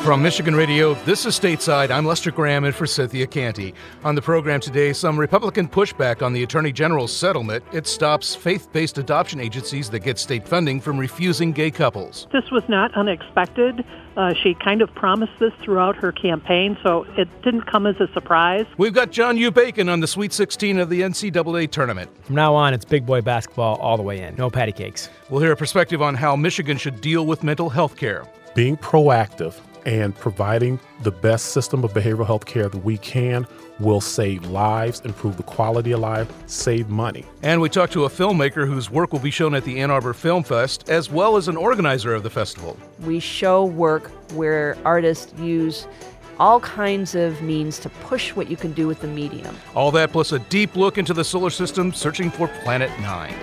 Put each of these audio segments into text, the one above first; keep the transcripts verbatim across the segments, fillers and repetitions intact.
From Michigan Radio, this is Stateside. I'm Lester Graham in for Cynthia Canty. On the program today, some Republican pushback on the Attorney General's settlement. It stops faith-based adoption agencies that get state funding from refusing gay couples. This was not unexpected. Uh, she kind of promised this throughout her campaign, so it didn't come as a surprise. We've got John U. Bacon on the Sweet sixteen of the N C double A tournament. From now on, it's big boy basketball all the way in. No patty cakes. We'll hear a perspective on how Michigan should deal with mental health care. Being proactive and providing the best system of behavioral health care that we can will save lives, improve the quality of life, save money. And we talked to a filmmaker whose work will be shown at the Ann Arbor Film Fest, as well as an organizer of the festival. We show work where artists use all kinds of means to push what you can do with the medium. All that plus a deep look into the solar system, searching for Planet Nine.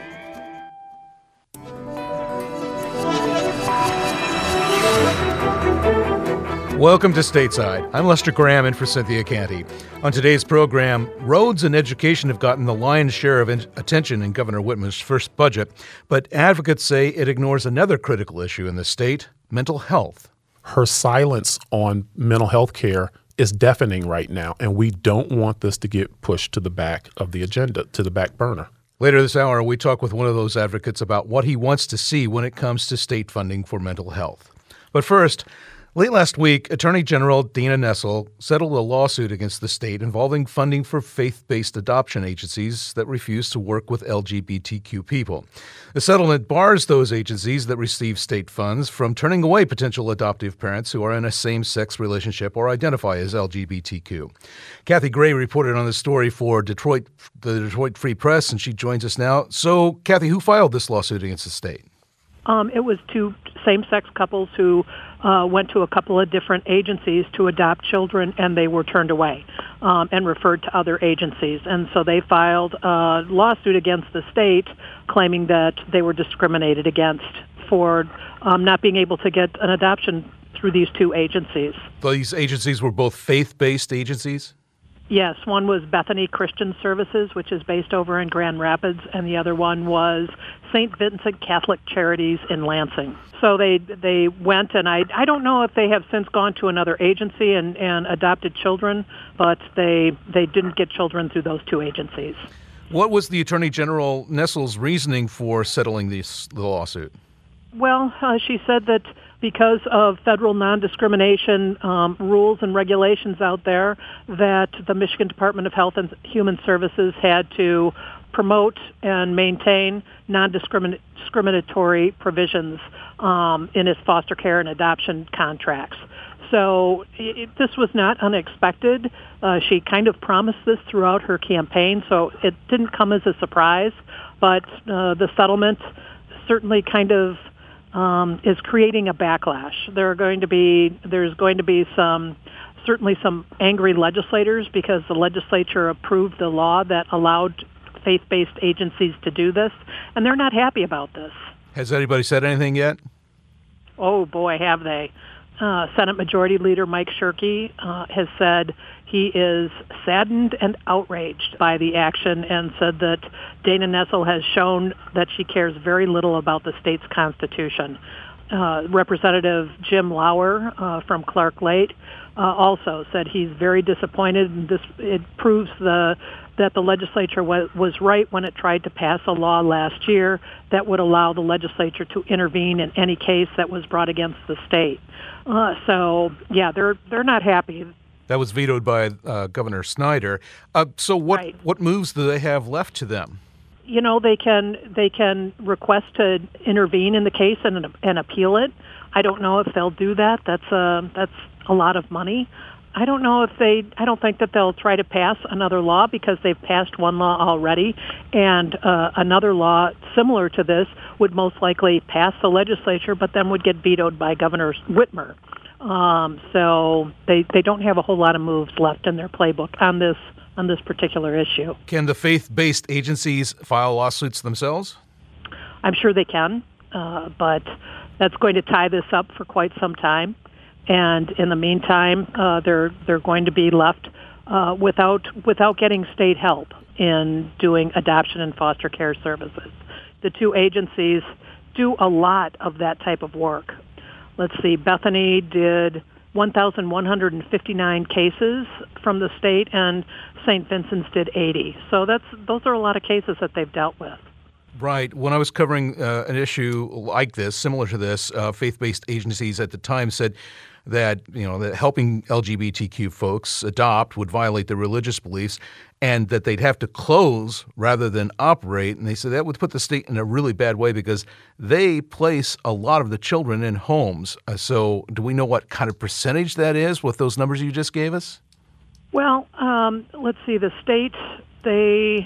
Welcome to Stateside. I'm Lester Graham in for Cynthia Canty. On today's program, roads and education have gotten the lion's share of in- attention in Governor Whitmer's first budget, but advocates say it ignores another critical issue in the state, mental health. Her silence on mental health care is deafening right now, and we don't want this to get pushed to the back of the agenda, to the back burner. Later this hour, we talk with one of those advocates about what he wants to see when it comes to state funding for mental health. But first, late last week, Attorney General Dana Nessel settled a lawsuit against the state involving funding for faith-based adoption agencies that refuse to work with L G B T Q people. The settlement bars those agencies that receive state funds from turning away potential adoptive parents who are in a same-sex relationship or identify as L G B T Q. Kathy Gray reported on the story for Detroit, the Detroit Free Press, and she joins us now. So, Kathy, who filed this lawsuit against the state? Um, it was two same-sex couples who uh, went to a couple of different agencies to adopt children, and they were turned away um, and referred to other agencies. And so they filed a lawsuit against the state claiming that they were discriminated against for um, not being able to get an adoption through these two agencies. These agencies were both faith-based agencies? Yes, one was Bethany Christian Services, which is based over in Grand Rapids, and the other one was Saint Vincent Catholic Charities in Lansing. So they they went, and I I don't know if they have since gone to another agency and, and adopted children, but they they didn't get children through those two agencies. What was the Attorney General Nessel's reasoning for settling this the lawsuit? Well, uh, she said that because of federal non-discrimination um, rules and regulations out there, that the Michigan Department of Health and Human Services had to promote and maintain non-discriminatory provisions um, in its foster care and adoption contracts. So it, this was not unexpected. Uh, she kind of promised this throughout her campaign, so it didn't come as a surprise. But uh, the settlement certainly kind of um, is creating a backlash. There are going to be there's going to be some certainly some angry legislators because the legislature approved the law that allowed faith-based agencies to do this, and they're not happy about this. Has anybody said anything yet? Oh boy, have they. Uh, Senate Majority Leader Mike Shirkey uh, has said he is saddened and outraged by the action and said that Dana Nessel has shown that she cares very little about the state's constitution. Uh, Representative Jim Lauer uh, from Clark Lake uh, also said he's very disappointed, and this it proves the that the legislature was, was right when it tried to pass a law last year that would allow the legislature to intervene in any case that was brought against the state. Uh, so, yeah, they're they're not happy. That was vetoed by uh, Governor Snyder. Uh, so what Right. what moves do they have left to them? You know, they can they can request to intervene in the case and and appeal it. I don't know if they'll do that. That's a that's a lot of money. I don't know if they, I don't think that they'll try to pass another law because they've passed one law already, and uh, another law similar to this would most likely pass the legislature, but then would get vetoed by Governor Whitmer. Um, so they, they don't have a whole lot of moves left in their playbook on this on this particular issue. Can the faith-based agencies file lawsuits themselves? I'm sure they can, uh, but that's going to tie this up for quite some time. And in the meantime, uh, they're they're going to be left uh, without without getting state help in doing adoption and foster care services. The two agencies do a lot of that type of work. let's see, Bethany did one thousand one hundred fifty-nine cases from the state, and Saint Vincent's did eighty. So that's those are a lot of cases that they've dealt with. Right. When I was covering uh, an issue like this, similar to this, uh, faith-based agencies at the time said that, you know, that helping L G B T Q folks adopt would violate their religious beliefs and that they'd have to close rather than operate. And they said that would put the state in a really bad way because they place a lot of the children in homes. Uh, so do we know what kind of percentage that is with those numbers you just gave us? Well, um, let's see. The state, they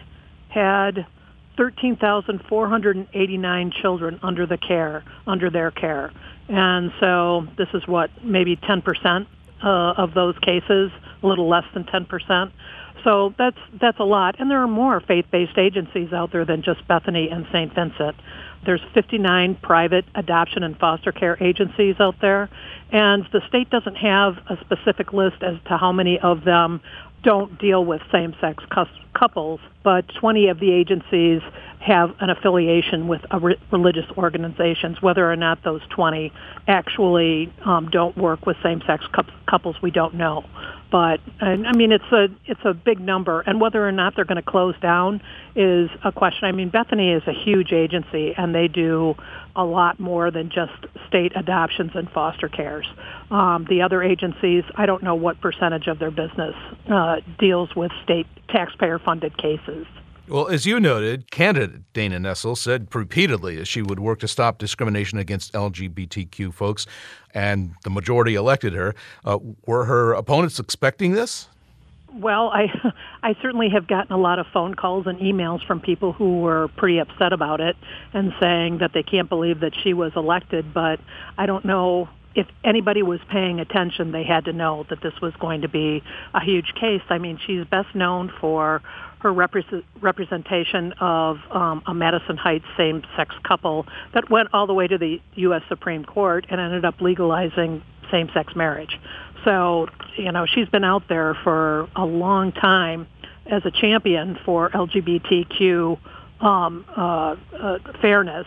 had thirteen thousand four hundred eighty-nine children under the care, under their care. And so this is what, maybe ten percent uh, of those cases, a little less than ten percent. So that's that's a lot. And there are more faith-based agencies out there than just Bethany and Saint Vincent. There's fifty-nine private adoption and foster care agencies out there. And the state doesn't have a specific list as to how many of them don't deal with same-sex couples, but twenty of the agencies have an affiliation with a re- religious organizations. Whether or not those twenty actually um, don't work with same-sex cu- couples, we don't know. But I mean, it's a it's a big number, and whether or not they're going to close down is a question. I mean, Bethany is a huge agency, and they do a lot more than just state adoptions and foster cares. Um, the other agencies, I don't know what percentage of their business uh, deals with state taxpayer-funded cases. Well, as you noted, candidate Dana Nessel said repeatedly that she would work to stop discrimination against L G B T Q folks, and the majority elected her. Uh, were her opponents expecting this? Well, I I certainly have gotten a lot of phone calls and emails from people who were pretty upset about it and saying that they can't believe that she was elected, but I don't know if anybody was paying attention. They had to know that this was going to be a huge case. I mean, she's best known for her represent, representation of um, a Madison Heights same-sex couple that went all the way to the U S Supreme Court and ended up legalizing same-sex marriage. So, you know, she's been out there for a long time as a champion for L G B T Q um, uh, uh, fairness,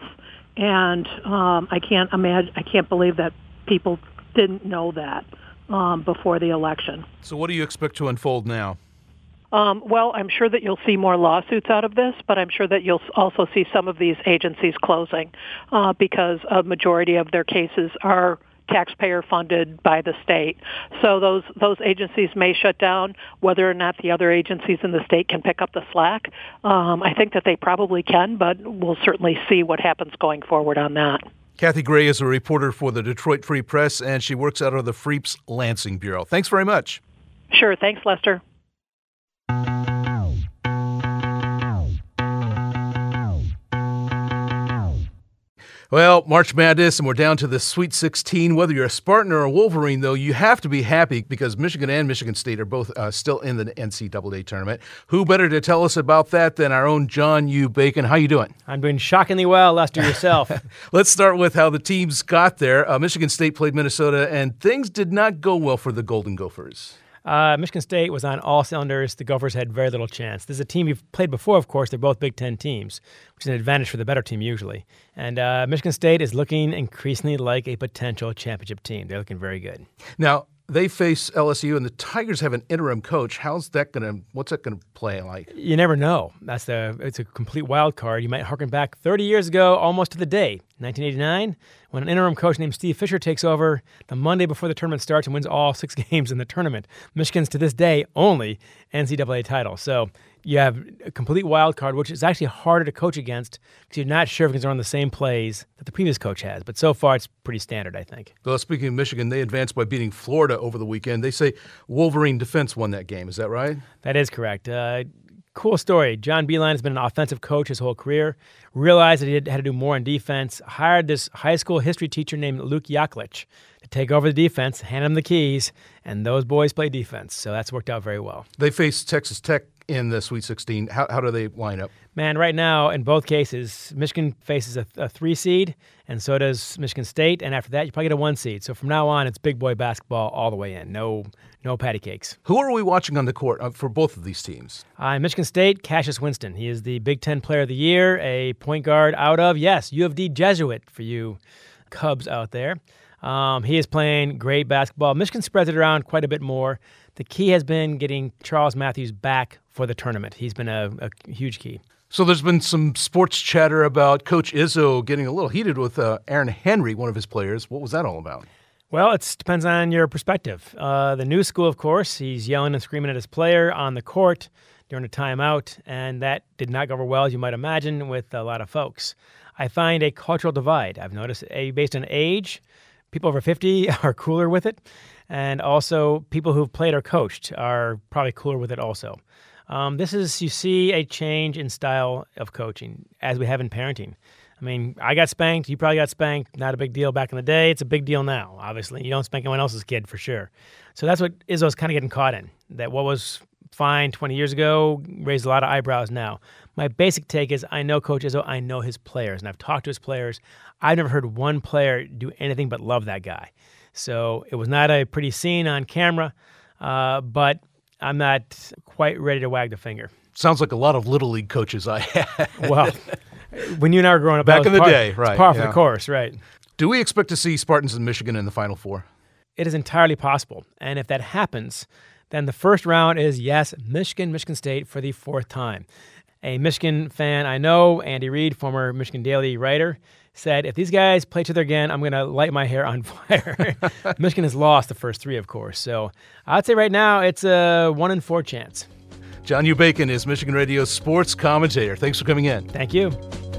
and um, I can't imagine, I can't believe that people didn't know that um, before the election. So what do you expect to unfold now? Um, well, I'm sure that you'll see more lawsuits out of this, but I'm sure that you'll also see some of these agencies closing uh, because a majority of their cases are taxpayer funded by the state. So those those agencies may shut down. Whether or not the other agencies in the state can pick up the slack, um, I think that they probably can, but we'll certainly see what happens going forward on that. Kathy Gray is a reporter for the Detroit Free Press, and she works out of the Freeps Lansing Bureau. Thanks very much. Sure. Thanks, Lester. Well, March Madness, and we're down to the Sweet sixteen. Whether you're a Spartan or a Wolverine, though, you have to be happy because Michigan and Michigan State are both uh, still in the N C double A tournament. Who better to tell us about that than our own John U. Bacon? How you doing? I'm doing shockingly well, Lester, yourself. Let's start with how the teams got there. Uh, Michigan State played Minnesota, and things did not go well for the Golden Gophers. Uh, Michigan State was on all cylinders. The Gophers had very little chance. This is a team you've played before, of course. They're both Big Ten teams, which is an advantage for the better team usually. And uh, Michigan State is looking increasingly like a potential championship team. They're looking very good. Now, they face L S U, and the Tigers have an interim coach. How's that going to? What's that going to play like? You never know. That's the. It's a complete wild card. You might harken back thirty years ago, almost to the day, nineteen eighty-nine, when an interim coach named Steve Fisher takes over the Monday before the tournament starts and wins all six games in the tournament. Michigan's to this day only N C double A title. So you have a complete wild card, which is actually harder to coach against because you're not sure if it's on the same plays that the previous coach has. But so far, it's pretty standard, I think. Well, speaking of Michigan, they advanced by beating Florida over the weekend. They say Wolverine defense won that game. Is that right? That is correct. Uh, cool story. John Beilein has been an offensive coach his whole career, realized that he had to do more on defense, hired this high school history teacher named Luke Yaklich to take over the defense, hand him the keys, and those boys play defense. So that's worked out very well. They faced Texas Tech in the Sweet sixteen. How, how do they line up? Man, right now, in both cases, Michigan faces a, a three seed, and so does Michigan State. And after that, you probably get a one seed. So from now on, it's big boy basketball all the way in. No no patty cakes. Who are we watching on the court uh, for both of these teams? Uh, in Michigan State, Cassius Winston. He is the Big Ten Player of the Year, a point guard out of, yes, U of D Jesuit for you Cubs out there. Um, he is playing great basketball. Michigan spreads it around quite a bit more. The key has been getting Charles Matthews back for the tournament. He's been a, a huge key. So there's been some sports chatter about Coach Izzo getting a little heated with uh, Aaron Henry, one of his players. What was that all about? Well, it depends on your perspective. Uh, the new school, of course, he's yelling and screaming at his player on the court during a timeout, and that did not go over well, as you might imagine, with a lot of folks. I find a cultural divide. I've noticed a, based on age, people over fifty are cooler with it, and also people who've played or coached are probably cooler with it also. Um, this is, you see a change in style of coaching, as we have in parenting. I mean, I got spanked. You probably got spanked. Not a big deal back in the day. It's a big deal now, obviously. You don't spank anyone else's kid, for sure. So that's what Izzo's kind of getting caught in, that what was fine twenty years ago raised a lot of eyebrows now. My basic take is I know Coach Izzo. I know his players, and I've talked to his players. I've never heard one player do anything but love that guy. So it was not a pretty scene on camera, uh, but I'm not quite ready to wag the finger. Sounds like a lot of Little League coaches I had. Well, when you and I were growing up, back in the par, day, right. Par for yeah. the course, right. Do we expect to see Spartans in Michigan in the Final Four? It is entirely possible. And if that happens, then the first round is, yes, Michigan, Michigan State for the fourth time. A Michigan fan I know, Andy Reid, former Michigan Daily writer, said, if these guys play each other again, I'm going to light my hair on fire. Michigan has lost the first three, of course. So I'd say right now it's a one in four chance. John U. Bacon is Michigan Radio's sports commentator. Thanks for coming in. Thank you.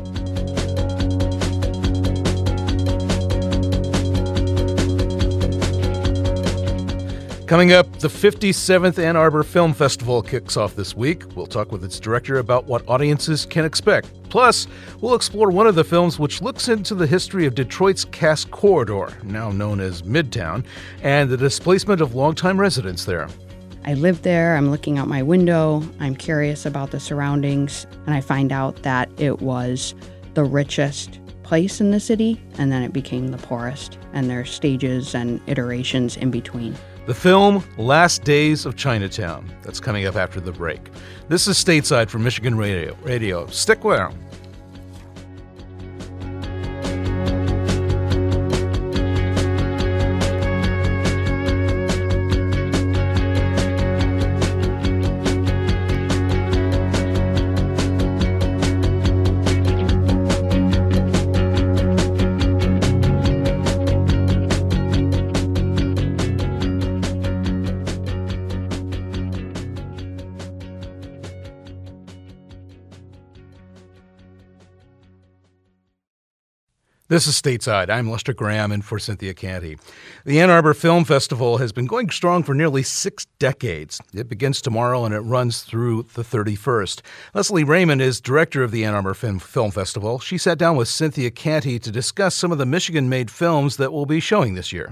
Coming up, the fifty-seventh Ann Arbor Film Festival kicks off this week. We'll talk with its director about what audiences can expect. Plus, we'll explore one of the films which looks into the history of Detroit's Cass Corridor, now known as Midtown, and the displacement of longtime residents there. I live there, I'm looking out my window, I'm curious about the surroundings, and I find out that it was the richest place in the city, and then it became the poorest, and there are stages and iterations in between. The film, Last Days of Chinatown. That's coming up after the break. This is Stateside from Michigan Radio. Radio. Stick around. This is Stateside. I'm Lester Graham in for Cynthia Canty. The Ann Arbor Film Festival has been going strong for nearly six decades. It begins tomorrow and it runs through the thirty-first. Leslie Raymond is director of the Ann Arbor Film Festival. She sat down with Cynthia Canty to discuss some of the Michigan-made films that will be showing this year.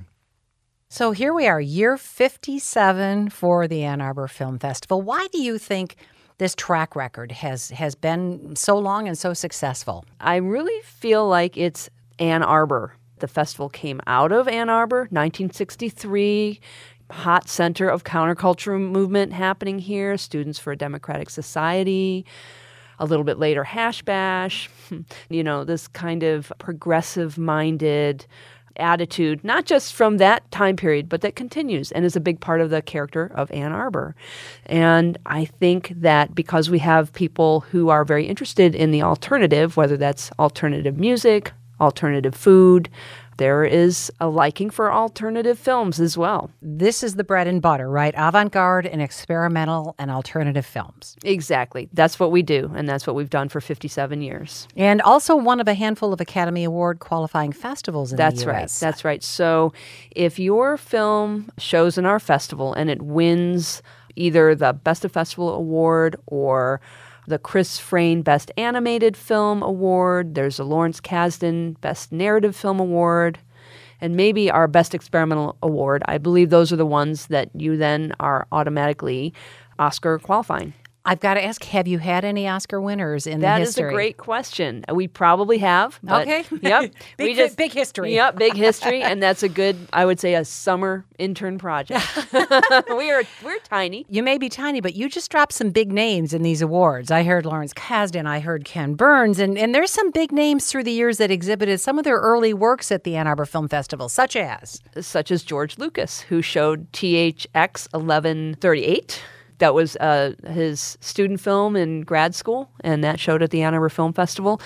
So here we are, year fifty-seven for the Ann Arbor Film Festival. Why do you think this track record has, has been so long and so successful? I really feel like it's Ann Arbor. The festival came out of Ann Arbor, nineteen sixty-three, hot center of counterculture movement happening here, Students for a Democratic Society. A little bit later, Hash Bash, you know, this kind of progressive-minded attitude, not just from that time period, but that continues and is a big part of the character of Ann Arbor. And I think that because we have people who are very interested in the alternative, whether that's alternative music, alternative food, there is a liking for alternative films as well. This is the bread and butter, right? Avant-garde and experimental and alternative films. Exactly. That's what we do, and that's what we've done for fifty-seven years. And also one of a handful of Academy Award qualifying festivals in that's the U S. That's right. That's right. So if your film shows in our festival and it wins either the Best of Festival Award or the Chris Frayne Best Animated Film Award. There's a Lawrence Kasdan Best Narrative Film Award, and maybe our Best Experimental Award. I believe those are the ones that you then are automatically Oscar qualifying. I've got to ask, have you had any Oscar winners in That the is history? a great question. We probably have. But Okay. Yep. Big we just, big history. Yep, big history. And that's a good, I would say, a summer intern project. we are, we're tiny. You may be tiny, but you just dropped some big names in these awards. I heard Lawrence Kasdan, I heard Ken Burns, and, and there's some big names through the years that exhibited some of their early works at the Ann Arbor Film Festival, such as? Such as George Lucas, who showed T H X eleven thirty-eight. That was uh, his student film in grad school, and that showed at the Ann Arbor Film Festival.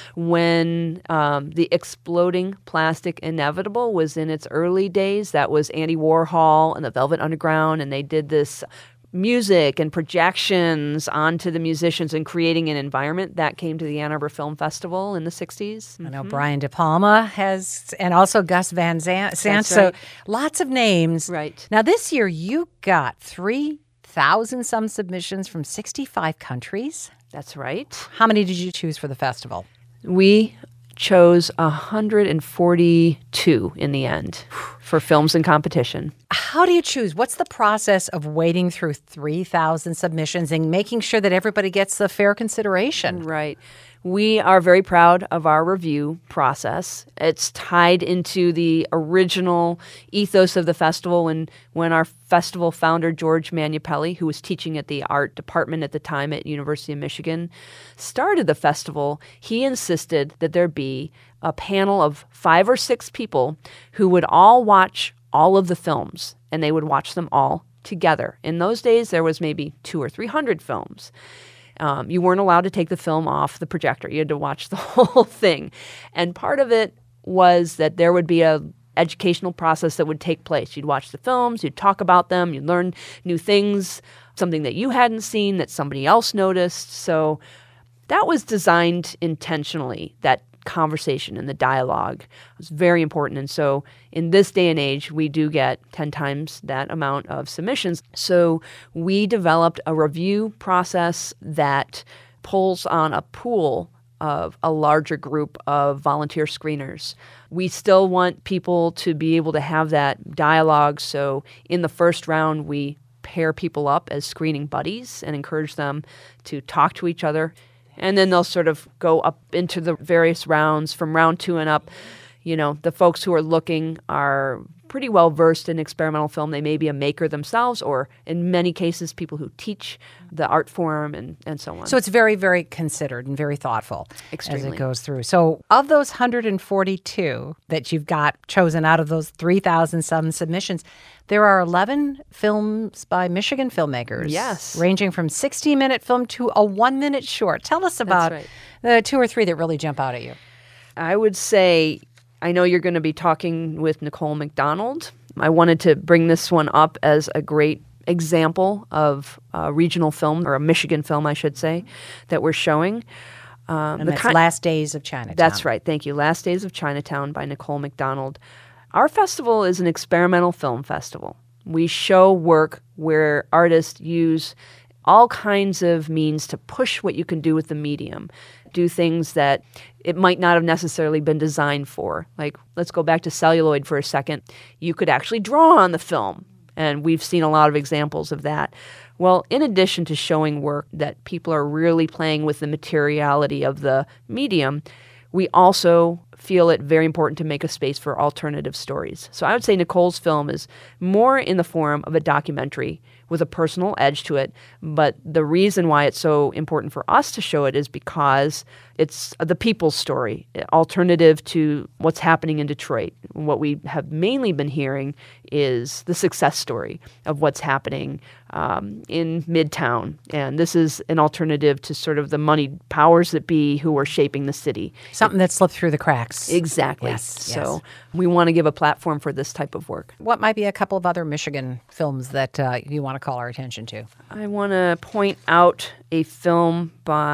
When um, the Exploding Plastic Inevitable was in its early days, that was Andy Warhol and the Velvet Underground, and they did this music and projections onto the musicians and creating an environment. That came to the Ann Arbor Film Festival in the sixties. I know Brian De Palma has, and also Gus Van Sant. That's So right. lots of names. Right. Now, this year you got three thousand some submissions from sixty-five countries. That's right. How many did you choose for the festival? We chose one hundred forty-two in the end for films in competition. How do you choose? What's the process of wading through three thousand submissions and making sure that everybody gets the fair consideration? Right. We are very proud of our review process. It's tied into the original ethos of the festival when, when our festival founder, George Manupelli, who was teaching at the art department at the time at University of Michigan, started the festival. He insisted that there be a panel of five or six people who would all watch all of the films, and they would watch them all together. In those days, there was maybe two or three hundred films. Um, you weren't allowed to take the film off the projector. You had to watch the whole thing. And part of it was that there would be a educational process that would take place. You'd watch the films, you'd talk about them, you'd learn new things, something that you hadn't seen that somebody else noticed. So that was designed intentionally, that conversation and the dialogue was very important. And so in this day and age, we do get ten times that amount of submissions. So we developed a review process that pulls on a pool of a larger group of volunteer screeners. We still want people to be able to have that dialogue. So in the first round, we pair people up as screening buddies and encourage them to talk to each other. And then they'll sort of go up into the various rounds from round two and up. You know, the folks who are looking are pretty well versed in experimental film. They may be a maker themselves, or in many cases, people who teach the art form and, and so on. So it's very, very considered and very thoughtful Extremely. as it goes through. So of those one hundred forty-two that you've got chosen out of those three thousand some submissions, there are eleven films by Michigan filmmakers. Yes. Ranging from sixty-minute film to a one-minute short. Tell us about right. the two or three that really jump out at you. I would say, I know you're going to be talking with Nicole McDonald. I wanted to bring this one up as a great example of a regional film, or a Michigan film, I should say, that we're showing. Um, And that's ki- Last Days of Chinatown. That's right. Thank you. Last Days of Chinatown by Nicole McDonald. Our festival is an experimental film festival. We show work where artists use all kinds of means to push what you can do with the medium, do things that it might not have necessarily been designed for. Like, let's go back to celluloid for a second. You could actually draw on the film, and we've seen a lot of examples of that. Well, in addition to showing work that people are really playing with the materiality of the medium, we also feel it very important to make a space for alternative stories. So I would say Nicole's film is more in the form of a documentary with a personal edge to it. But the reason why it's so important for us to show it is because it's the people's story, alternative to what's happening in Detroit. What we have mainly been hearing is the success story of what's happening um, in Midtown. And this is an alternative to sort of the moneyed powers that be who are shaping the city. Something that slipped through the cracks. Exactly. Yes, So yes. we want to give a platform for this type of work. What might be a couple of other Michigan films that uh, you want to call our attention to? I want to point out a film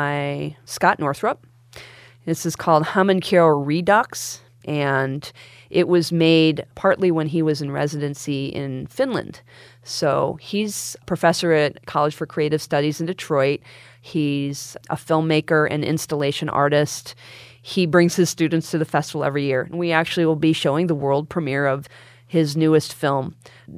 by Scott Northrup. This is called Homuncular Redux, and it was made partly when he was in residency in Finland. So he's a professor at College for Creative Studies in Detroit. He's a filmmaker and installation artist. He brings his students to the festival every year. And we actually will be showing the world premiere of his newest film.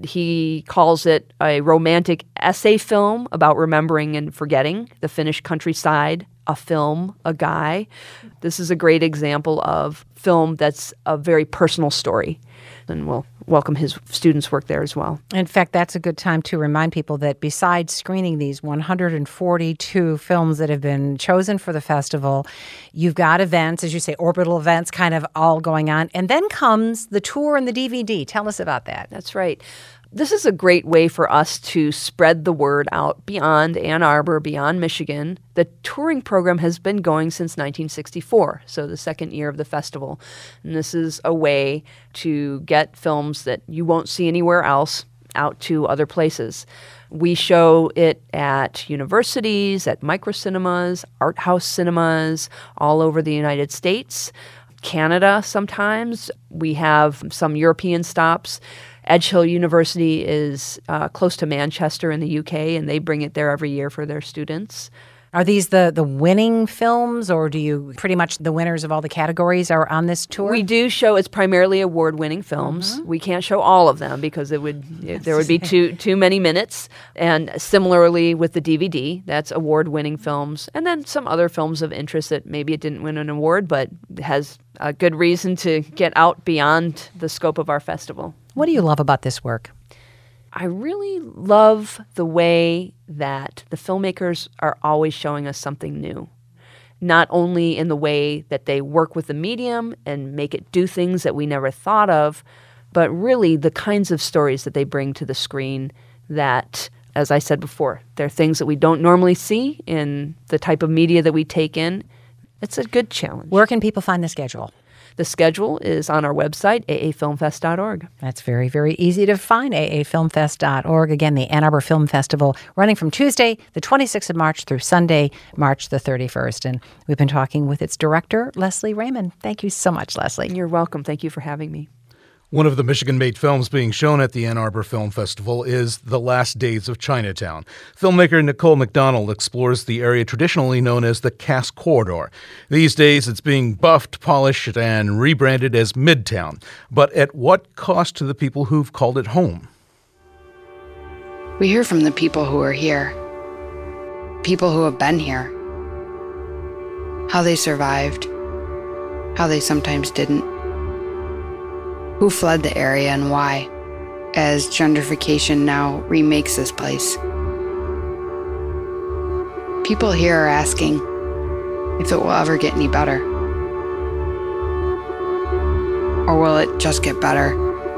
He calls it a romantic essay film about remembering and forgetting the Finnish countryside, a film, a guy. This is a great example of film that's a very personal story. And we'll welcome his students' work there as well. In fact, that's a good time to remind people that besides screening these one hundred forty-two films that have been chosen for the festival, you've got events, as you say, orbital events kind of all going on. And then comes the tour and the D V D. Tell us about that. That's right. This is a great way for us to spread the word out beyond Ann Arbor, beyond Michigan. The touring program has been going since nineteen sixty-four, so the second year of the festival. And this is a way to get films that you won't see anywhere else out to other places. We show it at universities, at microcinemas, art house cinemas, all over the United States, Canada sometimes. We have some European stops. Edge Hill University is uh, close to Manchester in the U K, and they bring it there every year for their students. Are these the, the winning films, or do you pretty much the winners of all the categories are on this tour? We do show it's primarily award-winning films. Mm-hmm. We can't show all of them because it would it, there would be too too many minutes. And similarly with the D V D, that's award-winning films, and then some other films of interest that maybe it didn't win an award, but has a good reason to get out beyond the scope of our festival. What do you love about this work? I really love the way that the filmmakers are always showing us something new. Not only in the way that they work with the medium and make it do things that we never thought of, but really the kinds of stories that they bring to the screen that, as I said before, they're things that we don't normally see in the type of media that we take in. It's a good challenge. Where can people find the schedule? The schedule is on our website, a a film fest dot org. That's very, very easy to find, a a film fest dot org. Again, the Ann Arbor Film Festival running from Tuesday, the twenty-sixth of March through Sunday, March the thirty-first. And we've been talking with its director, Leslie Raymond. Thank you so much, Leslie. You're welcome. Thank you for having me. One of the Michigan-made films being shown at the Ann Arbor Film Festival is The Last Days of Chinatown. Filmmaker Nicole McDonald explores the area traditionally known as the Cass Corridor. These days, it's being buffed, polished, and rebranded as Midtown. But at what cost to the people who've called it home? We hear from the people who are here, people who have been here, how they survived, how they sometimes didn't, who fled the area and why, as gentrification now remakes this place. People here are asking if it will ever get any better. Or will it just get better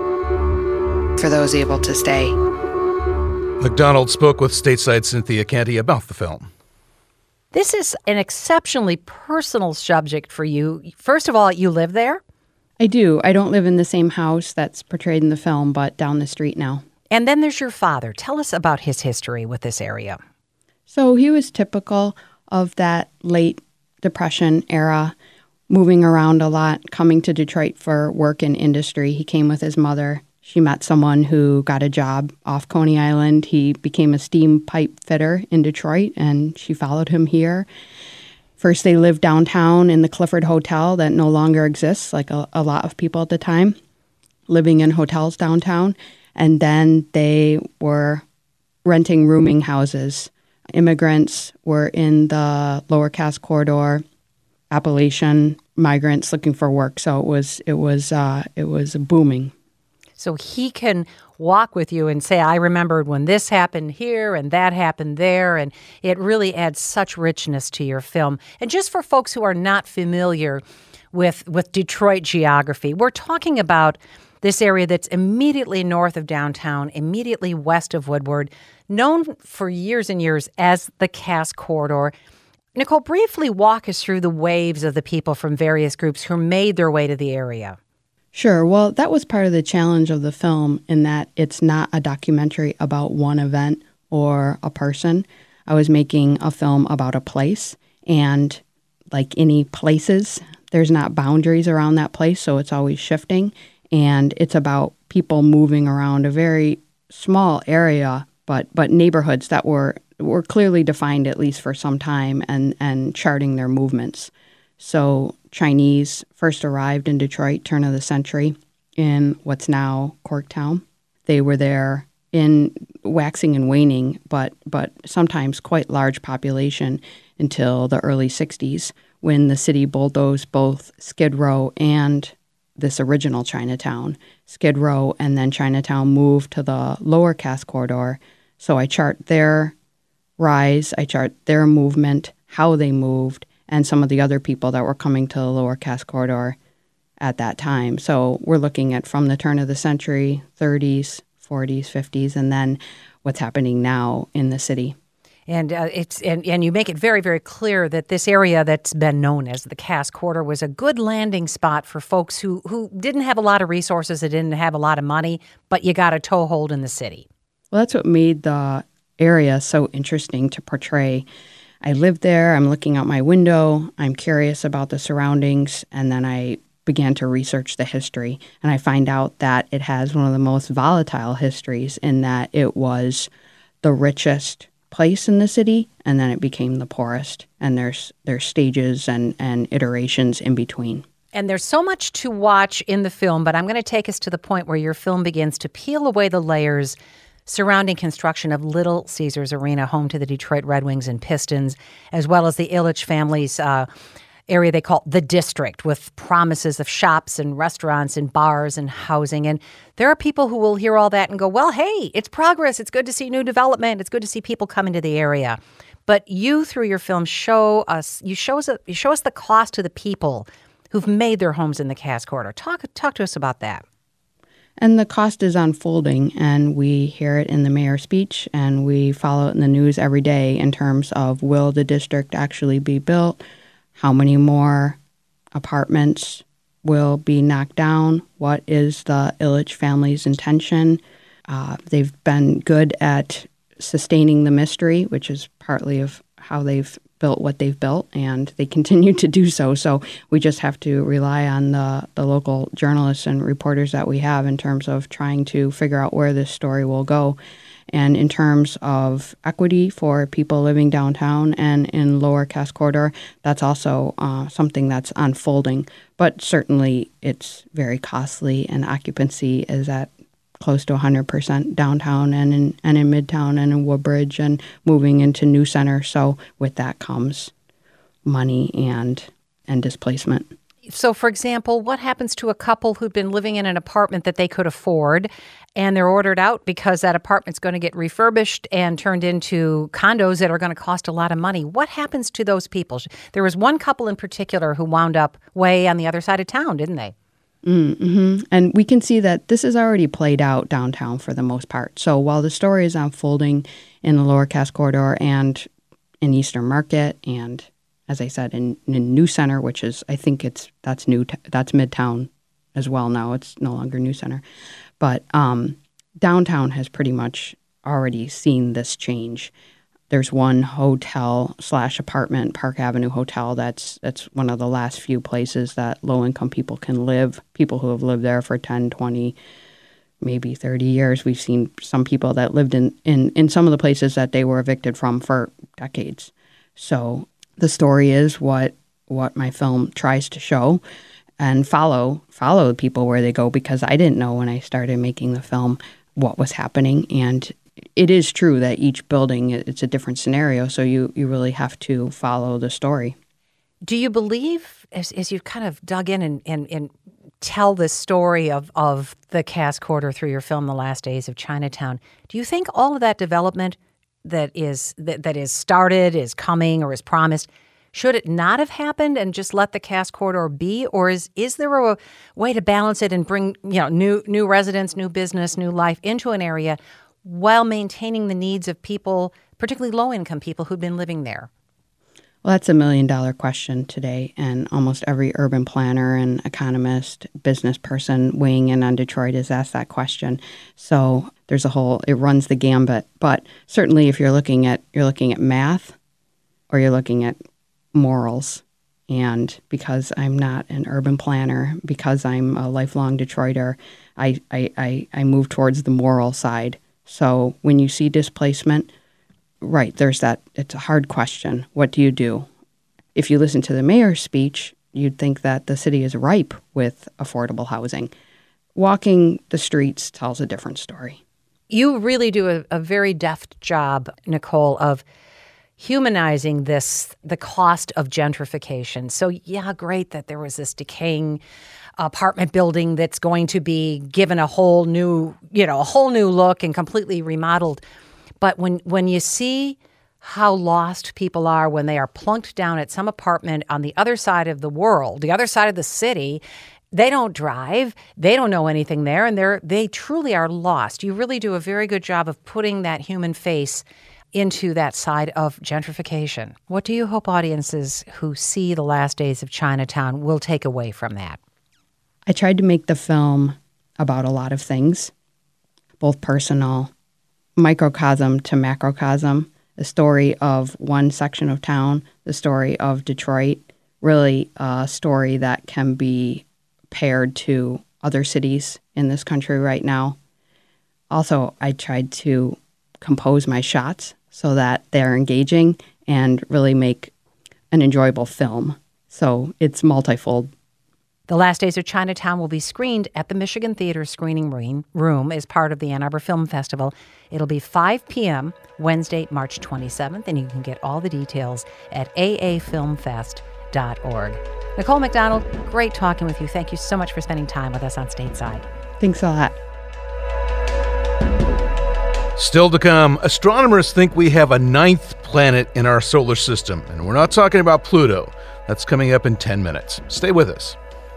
for those able to stay? McDonald spoke with stateside Cynthia Canty about the film. This is an exceptionally personal subject for you. First of all, you live there? I do. I don't live in the same house that's portrayed in the film, but down the street now. And then there's your father. Tell us about his history with this area. So he was typical of that late Depression era, moving around a lot, coming to Detroit for work in industry. He came with his mother. She met someone who got a job off Coney Island. He became a steam pipe fitter in Detroit, and she followed him here. First, they lived downtown in the Clifford Hotel that no longer exists, like a, a lot of people at the time, living in hotels downtown. And then they were renting rooming houses. Immigrants were in the Lower Cass Corridor, Appalachian migrants looking for work. So it was it was uh, it was booming. So he can walk with you and say, I remembered when this happened here and that happened there. And it really adds such richness to your film. And just for folks who are not familiar with, with Detroit geography, we're talking about this area that's immediately north of downtown, immediately west of Woodward, known for years and years as the Cass Corridor. Nicole, briefly walk us through the waves of the people from various groups who made their way to the area. Sure. Well, that was part of the challenge of the film in that it's not a documentary about one event or a person. I was making a film about a place, and like any places, there's not boundaries around that place, so it's always shifting. And it's about people moving around a very small area, but but neighborhoods that were were clearly defined at least for some time, and, and charting their movements. So Chinese first arrived in Detroit, turn of the century. in what's now Corktown. They were there in waxing and waning, but but sometimes quite large population until the early sixties, when the city bulldozed both Skid Row and this original Chinatown. Skid Row and then Chinatown moved to the Lower Cass Corridor. So I chart their rise, I chart their movement, how they moved, and some of the other people that were coming to the Lower Cass Corridor at that time. So we're looking at from the turn of the century, thirties, forties, fifties, and then what's happening now in the city. And uh, it's and, and you make it very, very clear that this area that's been known as the Cass Corridor was a good landing spot for folks who, who didn't have a lot of resources, that didn't have a lot of money, but you got a toehold in the city. Well, that's what made the area so interesting to portray. I lived there, I'm looking out my window, I'm curious about the surroundings, and then I began to research the history. And I find out that it has one of the most volatile histories in that it was the richest place in the city, and then it became the poorest. And there's there's stages and, and iterations in between. And there's so much to watch in the film, but I'm going to take us to the point where your film begins to peel away the layers surrounding construction of Little Caesars Arena, home to the Detroit Red Wings and Pistons, as well as the Ilitch family's uh, area they call the District, with promises of shops and restaurants and bars and housing. And there are people who will hear all that and go, well, hey, it's progress. It's good to see new development. It's good to see people come into the area. But you, through your film, show us you show us you show us the cost to the people who've made their homes in the Cass Corridor. Talk talk to us about that. And the cost is unfolding, and we hear it in the mayor's speech, and we follow it in the news every day in terms of, will the district actually be built? How many more apartments will be knocked down? What is the Ilitch family's intention? Uh, they've been good at sustaining the mystery, which is partly of how they've built what they've built, and they continue to do so. So we just have to rely on the, the local journalists and reporters that we have in terms of trying to figure out where this story will go. And in terms of equity for people living downtown and in Lower Cass Corridor, that's also uh, something that's unfolding. But certainly it's very costly, and occupancy is at close to one hundred percent downtown and in, and in Midtown and in Woodbridge and moving into New Center. So with that comes money and and displacement. So, for example, what happens to a couple who'd been living in an apartment that they could afford, and they're ordered out because that apartment's going to get refurbished and turned into condos that are going to cost a lot of money? What happens to those people? There was one couple in particular who wound up way on the other side of town, didn't they? Mm-hmm. And we can see that this is already played out downtown for the most part. So while the story is unfolding in the Lower Cass Corridor and in Eastern Market and, as I said, in, in New Center, which is, I think it's that's new, that's Midtown as well now. It's no longer New Center. But um, downtown has pretty much already seen this change. There's one hotel slash apartment, Park Avenue Hotel, that's that's one of the last few places that low-income people can live, people who have lived there for ten, twenty, maybe thirty years. We've seen some people that lived in, in, in some of the places that they were evicted from for decades. So the story is what what my film tries to show and follow follow the people where they go, because I didn't know when I started making the film what was happening. And it is true that each building, it's a different scenario, so you, you really have to follow the story. Do you believe, as, as you've kind of dug in and, and, and tell this story of, of the Cass Corridor through your film, The Last Days of Chinatown, do you think all of that development that is that, that is started, is coming, or is promised, should it not have happened and just let the Cass Corridor be? Or is is there a way to balance it and bring, you know, new new residents, new business, new life into an area while maintaining the needs of people, particularly low-income people who've been living there? Well, that's a million-dollar question today, and almost every urban planner and economist, business person weighing in on Detroit is asked that question. So there's a whole, it runs the gambit. But certainly if you're looking at, you're looking at math or you're looking at morals, and because I'm not an urban planner, because I'm a lifelong Detroiter, I, I, I, I move towards the moral side. So when you see displacement, right, there's that, it's a hard question. What do you do? If you listen to the mayor's speech, you'd think that the city is ripe with affordable housing. Walking the streets tells a different story. You really do a, a very deft job, Nicole, of humanizing this, the cost of gentrification. So, yeah, great that there was this decaying apartment building that's going to be given a whole new, you know, a whole new look and completely remodeled. But when, when you see how lost people are when they are plunked down at some apartment on the other side of the world, the other side of the city, they don't drive, they don't know anything there, and they're they truly are lost. You really do a very good job of putting that human face into that side of gentrification. What do you hope audiences who see The Last Days of Chinatown will take away from that? I tried to make the film about a lot of things, both personal, microcosm to macrocosm, the story of one section of town, the story of Detroit, really a story that can be paired to other cities in this country right now. Also, I tried to compose my shots so that they're engaging and really make an enjoyable film. So it's multifold. The Last Days of Chinatown will be screened at the Michigan Theater Screening Room as part of the Ann Arbor Film Festival. It'll be five p.m. Wednesday, March twenty-seventh, and you can get all the details at a a film fest dot org. Nicole McDonald, great talking with you. Thank you so much for spending time with us on Stateside. Thanks a lot. Still to come, astronomers think we have a ninth planet in our solar system, and we're not talking about Pluto. That's coming up in ten minutes. Stay with us.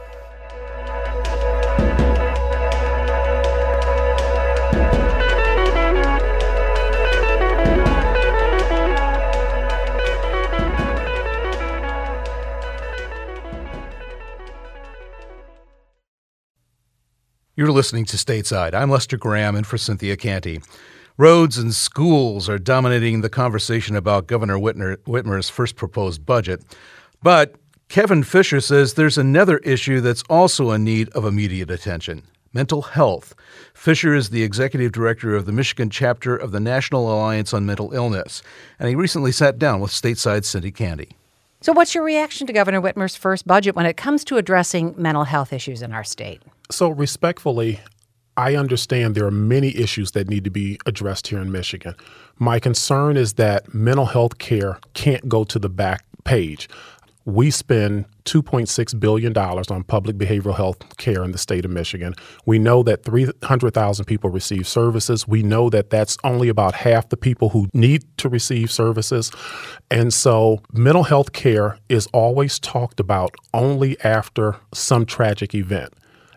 You're listening to Stateside. I'm Lester Graham, and for Cynthia Canty. Roads and schools are dominating the conversation about Governor Whitmer, Whitmer's first proposed budget. But Kevin Fisher says there's another issue that's also in need of immediate attention: mental health. Fisher is the executive director of the Michigan chapter of the National Alliance on Mental Illness, and he recently sat down with Stateside's Cindy Canty. So what's your reaction to Governor Whitmer's first budget when it comes to addressing mental health issues in our state? So respectfully, I understand there are many issues that need to be addressed here in Michigan. My concern is that mental health care can't go to the back page. We spend two point six billion dollars on public behavioral health care in the state of Michigan. We know that three hundred thousand people receive services. We know that that's only about half the people who need to receive services. And so mental health care is always talked about only after some tragic event.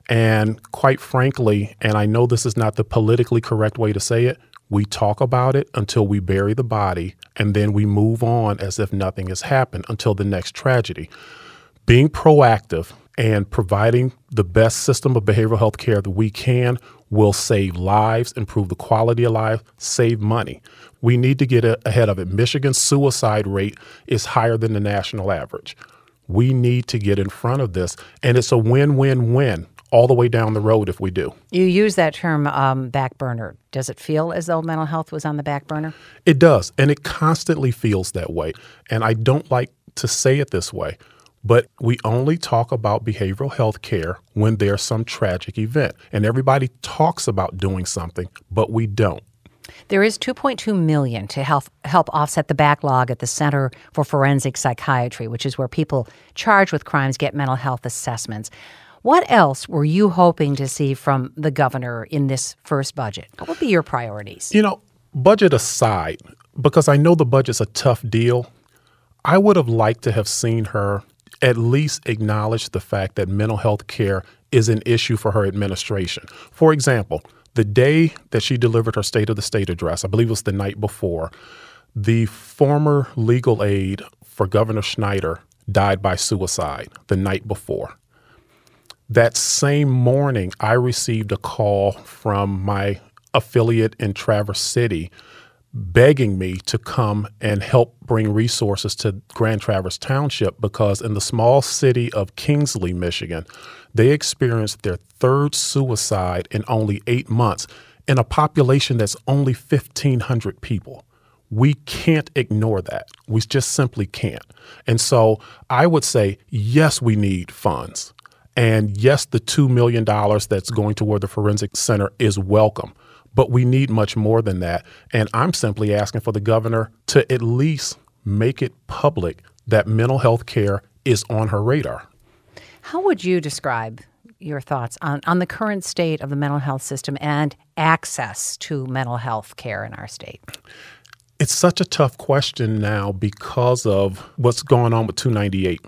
And quite frankly, and I know this is not the politically correct way to say it, we talk about it until we bury the body, and then we move on as if nothing has happened until the next tragedy. Being proactive and providing the best system of behavioral health care that we can will save lives, improve the quality of life, save money. We need to get ahead of it. Michigan's suicide rate is higher than the national average. We need to get in front of this, and it's a win-win-win all the way down the road if we do. You use that term um, back burner. Does it feel as though mental health was on the back burner? It does, and it constantly feels that way. And I don't like to say it this way, but we only talk about behavioral health care when there's some tragic event. And everybody talks about doing something, but we don't. There is two point two million dollars to help help offset the backlog at the Center for Forensic Psychiatry, which is where people charged with crimes get mental health assessments. What else were you hoping to see from the governor in this first budget? What would be your priorities? You know, budget aside, because I know the budget's a tough deal, I would have liked to have seen her at least acknowledge the fact that mental health care is an issue for her administration. For example, the day that she delivered her State of the State address, I believe it was the night before, the former legal aide for Governor Schneider died by suicide the night before. That same morning, I received a call from my affiliate in Traverse City begging me to come and help bring resources to Grand Traverse Township because in the small city of Kingsley, Michigan, they experienced their third suicide in only eight months in a population that's only fifteen hundred people. We can't ignore that. We just simply can't. And so I would say, yes, we need funds. And yes, the two million dollars that's going toward the Forensic Center is welcome, but we need much more than that. And I'm simply asking for the governor to at least make it public that mental health care is on her radar. How would you describe your thoughts on, on the current state of the mental health system and access to mental health care in our state? It's such a tough question now because of what's going on with two ninety-eight.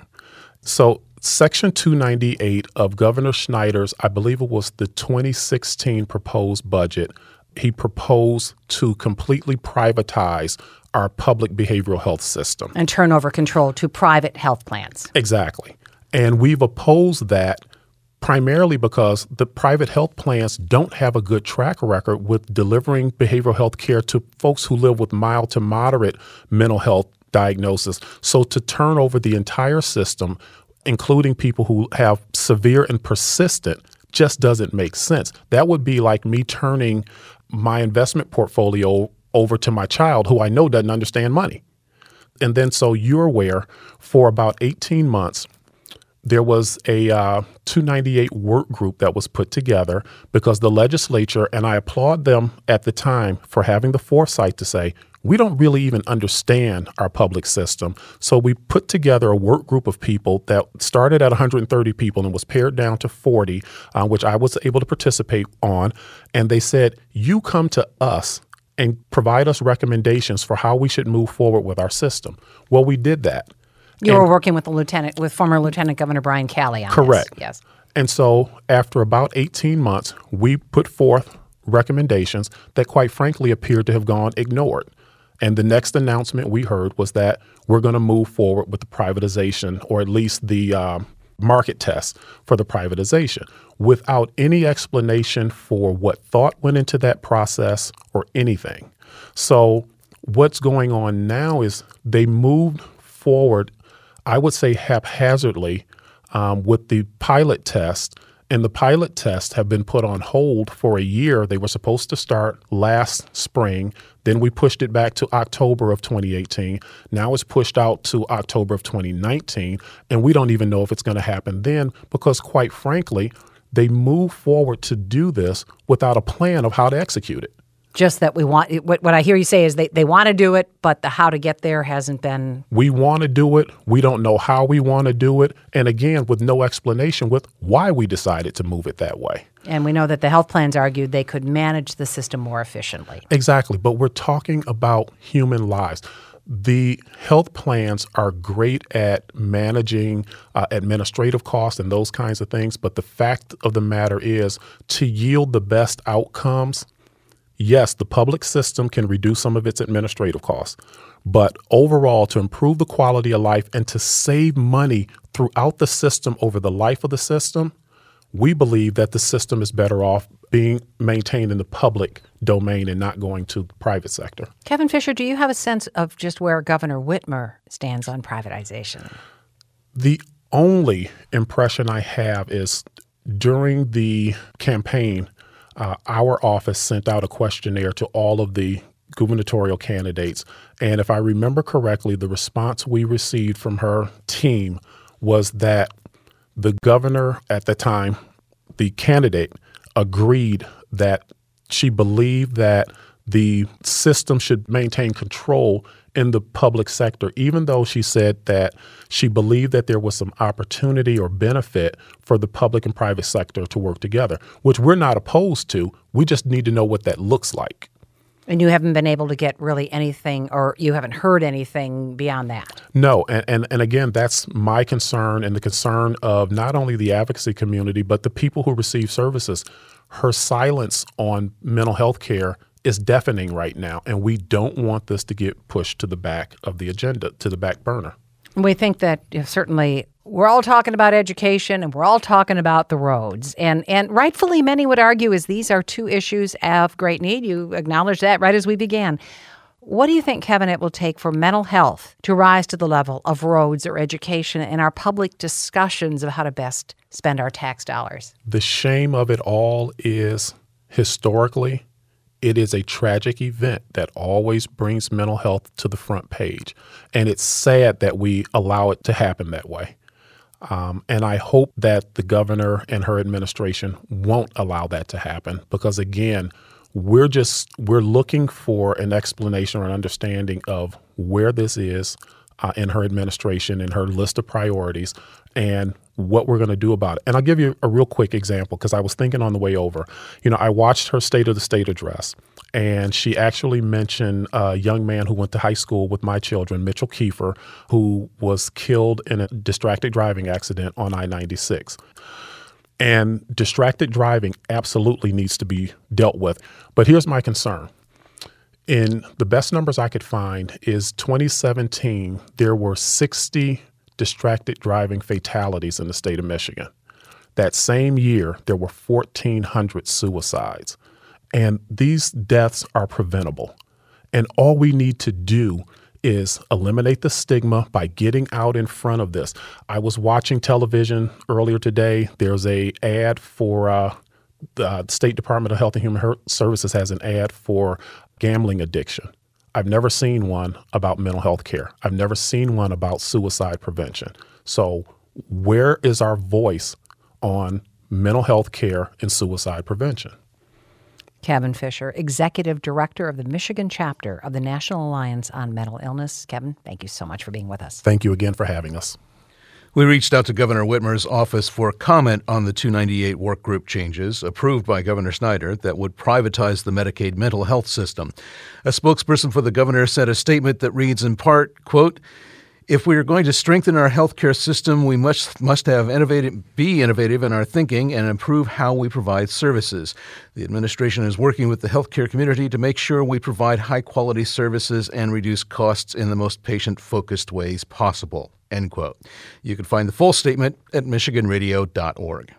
So Section two ninety-eight of Governor Schneider's, I believe it was the twenty sixteen proposed budget, he proposed to completely privatize our public behavioral health system. And turn over control to private health plans. Exactly. And we've opposed that primarily because the private health plans don't have a good track record with delivering behavioral health care to folks who live with mild to moderate mental health diagnosis. So to turn over the entire system, including people who have severe and persistent, just doesn't make sense. That would be like me turning my investment portfolio over to my child who I know doesn't understand money. And then so you're aware, for about eighteen months, there was a uh, two ninety-eight work group that was put together because the legislature, and I applaud them at the time for having the foresight to say, we don't really even understand our public system. So we put together a work group of people that started at one hundred thirty people and was pared down to forty, uh, which I was able to participate on. And they said, you come to us and provide us recommendations for how we should move forward with our system. Well, we did that. You and, were working with the lieutenant, with former Lieutenant Governor Brian Calley on correct. this. Yes. And so after about eighteen months, we put forth recommendations that quite frankly appeared to have gone ignored. And the next announcement we heard was that we're going to move forward with the privatization, or at least the um, market test for the privatization, without any explanation for what thought went into that process or anything. So what's going on now is they moved forward, I would say haphazardly, um, with the pilot test. And the pilot tests have been put on hold for a year. They were supposed to start last spring. Then we pushed it back to October of twenty eighteen. Now it's pushed out to October of twenty nineteen. And we don't even know if it's going to happen then because, quite frankly, they moved forward to do this without a plan of how to execute it. Just that we want, what, what I hear you say is they, they want to do it, but the how to get there hasn't been. We want to do it. We don't know how we want to do it. And again, with no explanation with why we decided to move it that way. And we know that the health plans argued they could manage the system more efficiently. Exactly. But we're talking about human lives. The health plans are great at managing uh, administrative costs and those kinds of things. But the fact of the matter is, to yield the best outcomes, yes, the public system can reduce some of its administrative costs, but overall, to improve the quality of life and to save money throughout the system over the life of the system, we believe that the system is better off being maintained in the public domain and not going to the private sector. Kevin Fisher, do you have a sense of just where Governor Whitmer stands on privatization? The only impression I have is during the campaign, Uh, our office sent out a questionnaire to all of the gubernatorial candidates. And if I remember correctly, the response we received from her team was that the governor at the time, the candidate, agreed that she believed that the system should maintain control in the public sector, even though she said that she believed that there was some opportunity or benefit for the public and private sector to work together, which we're not opposed to. We just need to know what that looks like. And you haven't been able to get really anything, or you haven't heard anything beyond that? No. And, and, and again, that's my concern and the concern of not only the advocacy community, but the people who receive services. Her silence on mental health care is deafening right now, and we don't want this to get pushed to the back of the agenda, to the back burner. We think that you know, certainly we're all talking about education and we're all talking about the roads. And and rightfully, many would argue is these are two issues of great need. You acknowledged that right as we began. What do you think, Kevin, it will take for mental health to rise to the level of roads or education in our public discussions of how to best spend our tax dollars? The shame of it all is, historically, it is a tragic event that always brings mental health to the front page. And it's sad that we allow it to happen that way. Um, and I hope that the governor and her administration won't allow that to happen because, again, we're just we're looking for an explanation or an understanding of where this is uh, in her administration and her list of priorities and what we're going to do about it. And I'll give you a real quick example because I was thinking on the way over. You know, I watched her State of the State address, and she actually mentioned a young man who went to high school with my children, Mitchell Kiefer, who was killed in a distracted driving accident on I ninety-six. And distracted driving absolutely needs to be dealt with. But here's my concern. In the best numbers I could find is twenty seventeen, there were sixty distracted driving fatalities in the state of Michigan. That same year, there were fourteen hundred suicides. And these deaths are preventable. And all we need to do is eliminate the stigma by getting out in front of this. I was watching television earlier today. There's a ad for uh, the State Department of Health and Human Services has an ad for gambling addiction. I've never seen one about mental health care. I've never seen one about suicide prevention. So where is our voice on mental health care and suicide prevention? Kevin Fisher, Executive Director of the Michigan chapter of the National Alliance on Mental Illness. Kevin, thank you so much for being with us. Thank you again for having us. We reached out to Governor Whitmer's office for comment on the two ninety-eight work group changes approved by Governor Snyder that would privatize the Medicaid mental health system. A spokesperson for the governor sent a statement that reads in part, quote, "If we are going to strengthen our healthcare system, we must must have innovative, be innovative in our thinking and improve how we provide services. The administration is working with the healthcare community to make sure we provide high-quality services and reduce costs in the most patient-focused ways possible." End quote. You can find the full statement at michigan radio dot org.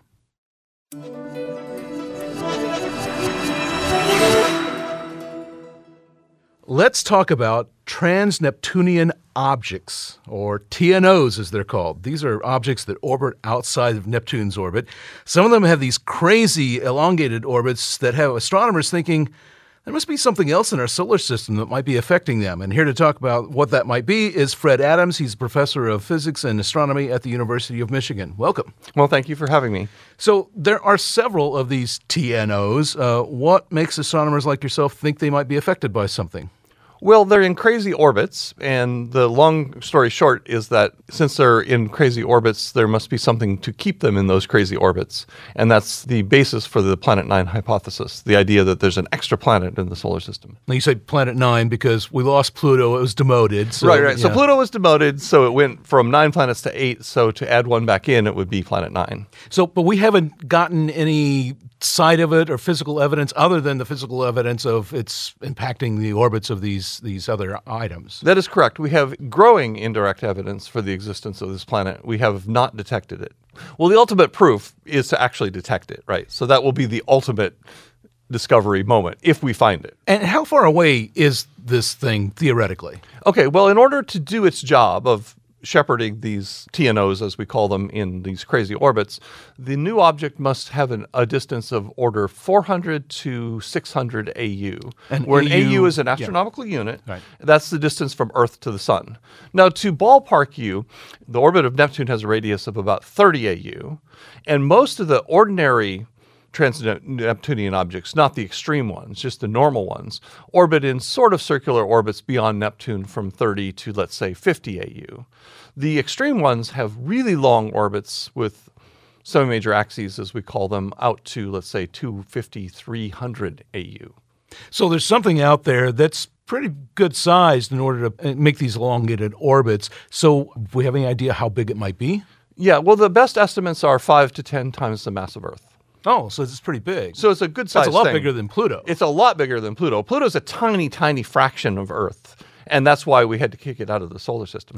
Let's talk about trans-Neptunian objects, or T N Os as they're called. These are objects that orbit outside of Neptune's orbit. Some of them have these crazy elongated orbits that have astronomers thinking there must be something else in our solar system that might be affecting them. And here to talk about what that might be is Fred Adams. He's a professor of physics and astronomy at the University of Michigan. Welcome. Well, thank you for having me. So there are several of these T N Os. Uh, what makes astronomers like yourself think they might be affected by something? Well, they're in crazy orbits, and the long story short is that since they're in crazy orbits, there must be something to keep them in those crazy orbits. And that's the basis for the Planet Nine hypothesis, the idea that there's an extra planet in the solar system. Now, you say Planet Nine because we lost Pluto. It was demoted. So, right, right. Yeah. So Pluto was demoted, so it went from nine planets to eight. So to add one back in, it would be Planet Nine. So, but we haven't gotten any side of it or physical evidence other than the physical evidence of it's impacting the orbits of these these other items. That is correct. We have growing indirect evidence for the existence of this planet. We have not detected it. Well, the ultimate proof is to actually detect it, right? So that will be the ultimate discovery moment if we find it. And how far away is this thing theoretically? Okay, well, in order to do its job of shepherding these T N Os, as we call them, in these crazy orbits, the new object must have an, a distance of order four hundred to six hundred A U, and where A U, an A U is an astronomical yeah. unit. Right. That's the distance from Earth to the Sun. Now, to ballpark you, the orbit of Neptune has a radius of about thirty A U, and most of the ordinary trans-Neptunian objects, not the extreme ones, just the normal ones, orbit in sort of circular orbits beyond Neptune from thirty to, let's say, fifty A U. The extreme ones have really long orbits with semi-major axes, as we call them, out to, let's say, two fifty, three hundred A U. So there's something out there that's pretty good sized in order to make these elongated orbits. So do we have any idea how big it might be? Yeah, well, the best estimates are five to ten times the mass of Earth. Oh, so it's pretty big. So it's a good size That's a lot thing. bigger than Pluto. It's a lot bigger than Pluto. Pluto's a tiny, tiny fraction of Earth. And that's why we had to kick it out of the solar system.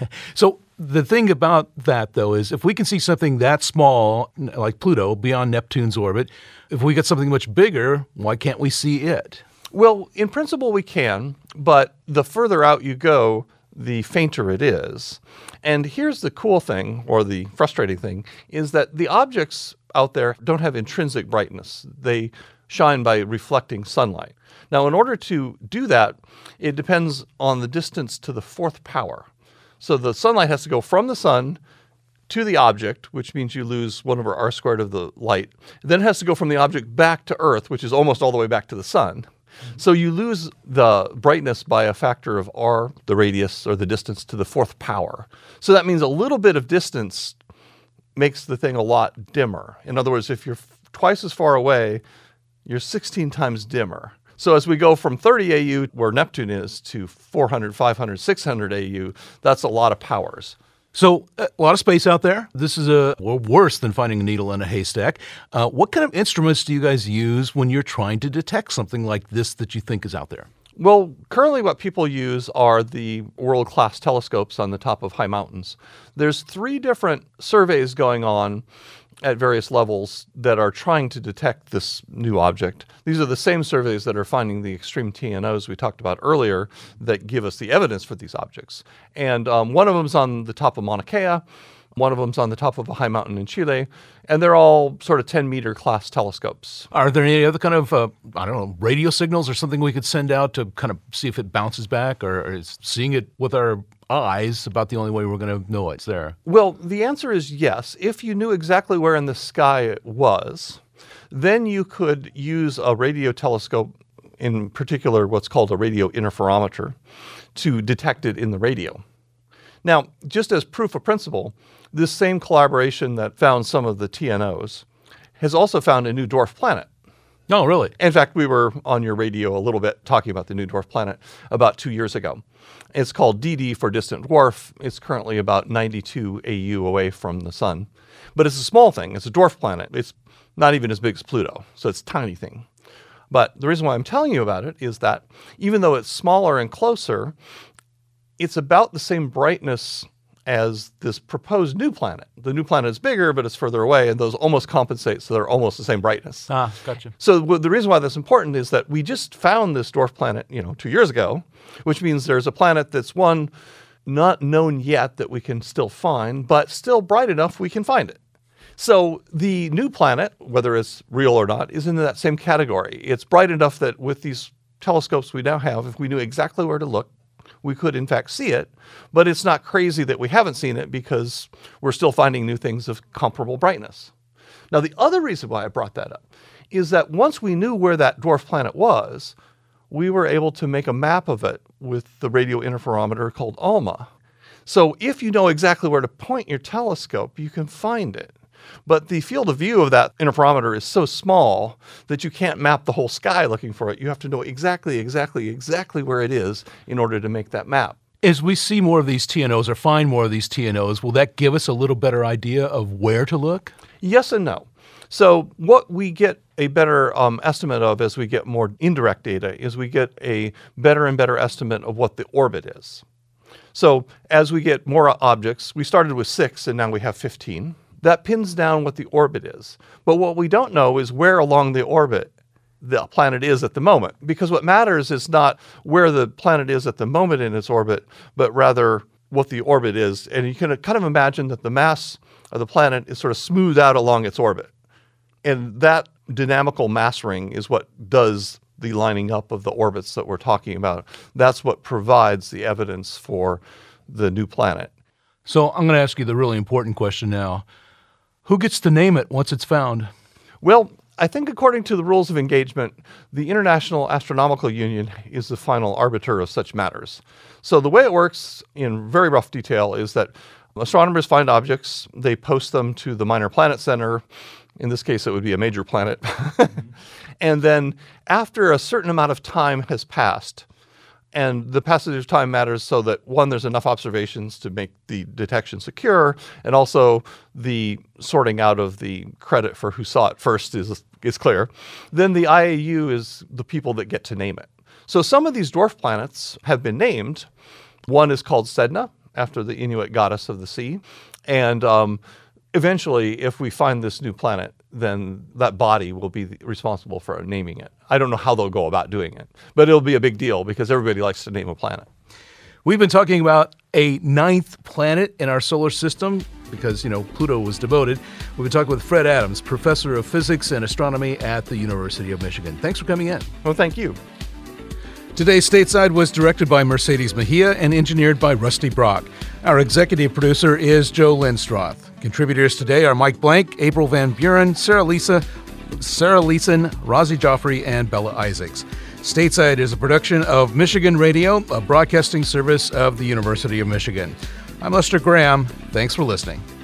So the thing about that, though, is if we can see something that small, like Pluto, beyond Neptune's orbit, if we get something much bigger, why can't we see it? Well, in principle, we can. But the further out you go, the fainter it is. And here's the cool thing, or the frustrating thing, is that the objects out there don't have intrinsic brightness. They shine by reflecting sunlight. Now, in order to do that, it depends on the distance to the fourth power. So the sunlight has to go from the sun to the object, which means you lose one over r squared of the light. Then it has to go from the object back to Earth, which is almost all the way back to the sun. So you lose the brightness by a factor of r, the radius or the distance, to the fourth power. So that means a little bit of distance makes the thing a lot dimmer. In other words, if you're f- twice as far away, you're sixteen times dimmer. So as we go from thirty A U, where Neptune is, to four hundred, five hundred, six hundred A U, that's a lot of powers. So a lot of space out there. This is a well, worse than finding a needle in a haystack. Uh, what kind of instruments do you guys use when you're trying to detect something like this that you think is out there? Well, currently what people use are the world-class telescopes on the top of high mountains. There's three different surveys going on at various levels that are trying to detect this new object. These are the same surveys that are finding the extreme T N Os we talked about earlier that give us the evidence for these objects. And um, one of them's on the top of Mauna Kea, one of them's on the top of a high mountain in Chile, and they're all sort of ten-meter class telescopes. Are there any other kind of, uh, I don't know, radio signals or something we could send out to kind of see if it bounces back, or, or is seeing it with our eyes about the only way we're going to know it's there? Well, the answer is yes. If you knew exactly where in the sky it was, then you could use a radio telescope, in particular what's called a radio interferometer, to detect it in the radio. Now, just as proof of principle, this same collaboration that found some of the T N Os has also found a new dwarf planet. Oh, really? In fact, we were on your radio a little bit talking about the new dwarf planet about two years ago. It's called D D for distant dwarf. It's currently about ninety-two A U away from the sun. But it's a small thing. It's a dwarf planet. It's not even as big as Pluto, so it's a tiny thing. But the reason why I'm telling you about it is that even though it's smaller and closer, it's about the same brightness as this proposed new planet. The new planet is bigger, but it's further away, and those almost compensate, so they're almost the same brightness. Ah, gotcha. So w- the reason why that's important is that we just found this dwarf planet, you know, two years ago, which means there's a planet that's, one, not known yet that we can still find, but still bright enough we can find it. So the new planet, whether it's real or not, is in that same category. It's bright enough that with these telescopes we now have, if we knew exactly where to look, we could in fact see it, but it's not crazy that we haven't seen it because we're still finding new things of comparable brightness. Now, the other reason why I brought that up is that once we knew where that dwarf planet was, we were able to make a map of it with the radio interferometer called ALMA. So if you know exactly where to point your telescope, you can find it. But the field of view of that interferometer is so small that you can't map the whole sky looking for it. You have to know exactly, exactly, exactly where it is in order to make that map. As we see more of these T N Os or find more of these T N Os, will that give us a little better idea of where to look? Yes and no. So what we get a better um, estimate of as we get more indirect data is we get a better and better estimate of what the orbit is. So as we get more objects, we started with six and now we have fifteen. That pins down what the orbit is. But what we don't know is where along the orbit the planet is at the moment. Because what matters is not where the planet is at the moment in its orbit, but rather what the orbit is. And you can kind of imagine that the mass of the planet is sort of smoothed out along its orbit. And that dynamical mass ring is what does the lining up of the orbits that we're talking about. That's what provides the evidence for the new planet. So I'm going to ask you the really important question now. Who gets to name it once it's found? Well, I think according to the rules of engagement, the International Astronomical Union is the final arbiter of such matters. So the way it works in very rough detail is that astronomers find objects, they post them to the Minor Planet Center. In this case, it would be a major planet. Mm-hmm. And then after a certain amount of time has passed, and the passage of time matters so that, one, there's enough observations to make the detection secure, and also the sorting out of the credit for who saw it first is, is clear. Then the I A U is the people that get to name it. So some of these dwarf planets have been named. One is called Sedna, after the Inuit goddess of the sea. And um, eventually, if we find this new planet, then that body will be responsible for naming it. I don't know how they'll go about doing it, but it'll be a big deal because everybody likes to name a planet. We've been talking about a ninth planet in our solar system because, you know, Pluto was devoted. We've been talking with Fred Adams, professor of physics and astronomy at the University of Michigan. Thanks for coming in. Well, thank you. Today's Stateside was directed by Mercedes Mejia and engineered by Rusty Brock. Our executive producer is Joe Lindstroth. Contributors today are Mike Blank, April Van Buren, Sarah Lisa, Sarah Leeson, Rozzy Joffrey, and Bella Isaacs. Stateside is a production of Michigan Radio, a broadcasting service of the University of Michigan. I'm Lester Graham. Thanks for listening.